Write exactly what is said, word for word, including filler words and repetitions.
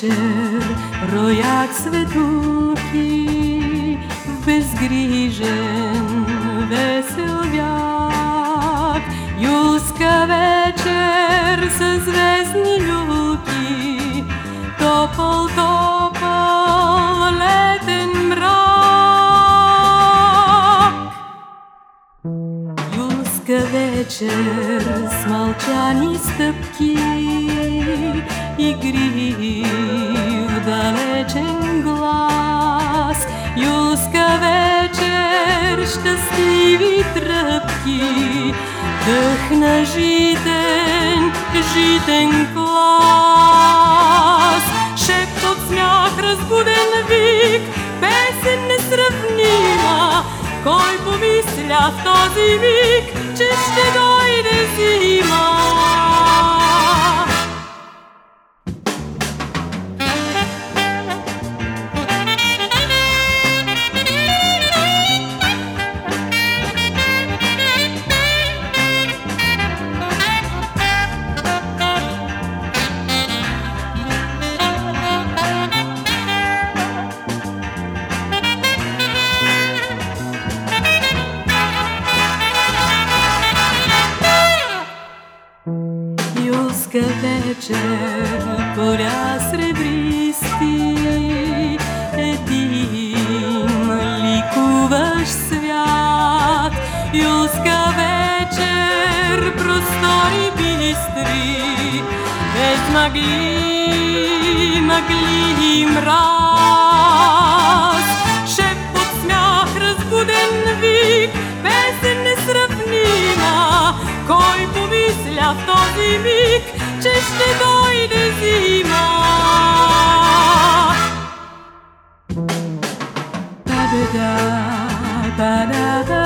вечер роят светухи в безгрижен весел вяк. Юлска вечер със звездни люки, топъл, топъл летен мрак. Юлска вечер с мълчани стъпки, игри в далечен глас. Юлска вечер, щастливи тръпки, дъх на житен, житен клас. Шепот, смях, разбуден вик, песен несравнима. Кой помисля в този миг, че ще дойде зима? Юлска вечер, поля сребристи, един ликуваш свят. Юлска вечер, простори бистри, без мъгли, мъгли и мраз. Шепот, смях, разбуден вик, песен несравнима. Кой помисля в този миг, че ще дойде зима? Ba-da-da, ba-da-da.